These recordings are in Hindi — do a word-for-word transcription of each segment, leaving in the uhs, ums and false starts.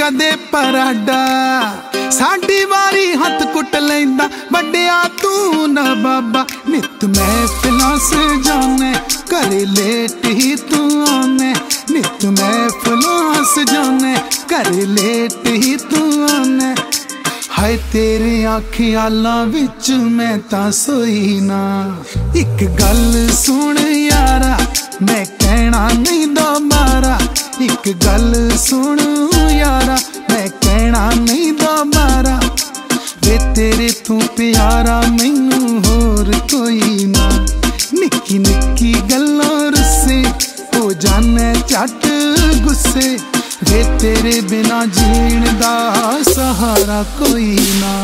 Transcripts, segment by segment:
कदे पराडा साडी वारी हथ कुट लैंदा वड्डिया तू ना बाबा नित महफिलां सजाने करे लेट ही तू आने नित महफिलां सजाने करे लेट ही तू आने हाय तेरे ख्यालां विच मैं तां सोई ना एक गल सुन यारा मैं कहना नहीं दोबारा एक गल सुन यारा मैं कहना नहीं दोबारा वे तेरे तू प्यारा मैनू होर कोई ना निक्की निक्की गल्लां रुस्से हो जाने झट गुस्से वे तेरे बिना जीण दा सहारा कोई ना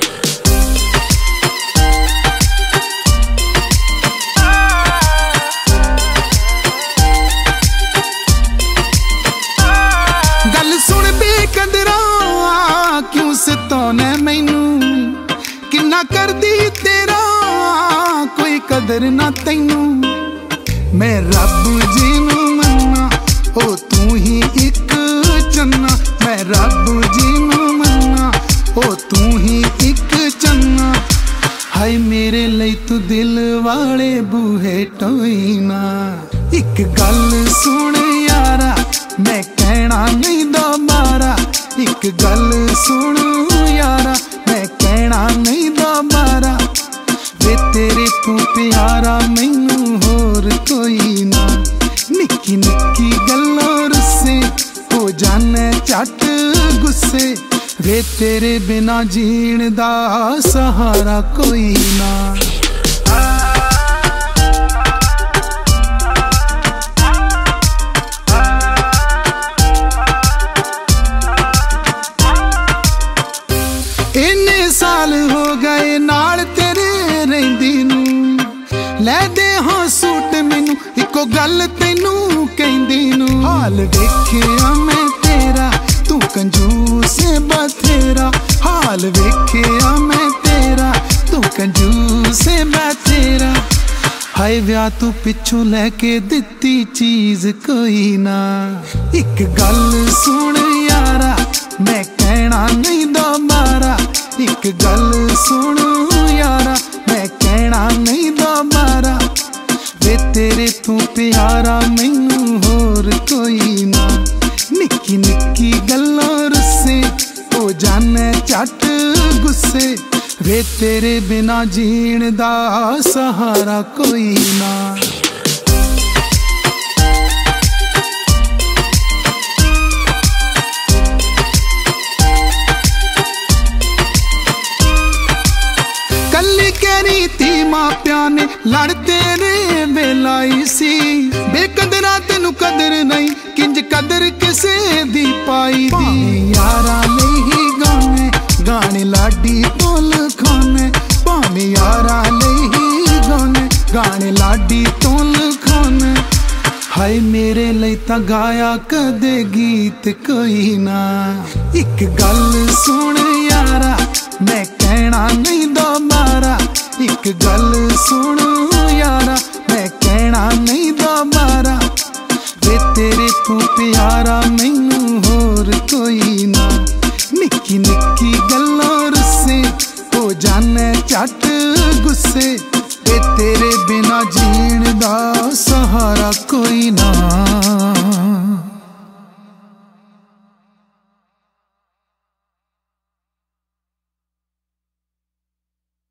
गल सुन बेकदरा क्यों सताने मैनू किन्ना करदी तेरा कोई कदर ना तैनू मैं रब जी नू मन्ना ओ तू ही एक चन्ना मैं रब जी नू मन्ना ओ तू ही एक चन्ना हाय मेरे लई तू दिल वाले बूहे टोई ना एक गल सुन यारा मैं कहना नहीं दोबारा एक गल सुन यारा मैं कहना नहीं दोबारा वे तेरे तू प्यारा मैनू होर कोई ना निक्की निक्की गल्लां रुस्से हो जाने झट गुस्से वे तेरे बिना जीण दा सहारा कोई ना इन्ने साल हो गए नाल तेरे रहिंदी नू लै दे हाँ सूट मैनू इको गल तैनू कहंदी नू हाल वेखिया मैं तेरा तू कंजूस बथेरा हाल वेखिया मैं तेरा तू कंजूस बथेरा हाय व्याह तू पिछों लैके दित्ती चीज कोई ना एक गल सुन यारा मैं कहना नहीं दोबारा एक गल सुन यारा मैं कहना नहीं दोबारा वे तेरे तू प्यारा मैनू होर कोई ना निक्की निक्की गल्लां रुस्से हो जाने झट गुस्से वे तेरे बिना जीण दा सहारा कोई ना कल्ली कहरी थी मापिया ने लड़ तेरे वेलाई सी बेकदरा तेनू कदर नहीं किंज कदर किसे दी पाई दी यारा नहीं गाने गाने लाडी तोल खाने भावे यारा नहीं गाने गाने लाडी तोल खाने हाय मेरे लई तां गाया कदे गीत कोई ना एक गल सुन यारा मैं कहना नहीं दोबारा एक गल सुन यारा मैं कहना नहीं दोबारा वे तेरे तू प्यारा मैनू होर कोई ना निक्की निक्की गल्लां रुस्से हो जाने झट गुस्से वे तेरे बिना जीण दा सहारा कोई ना।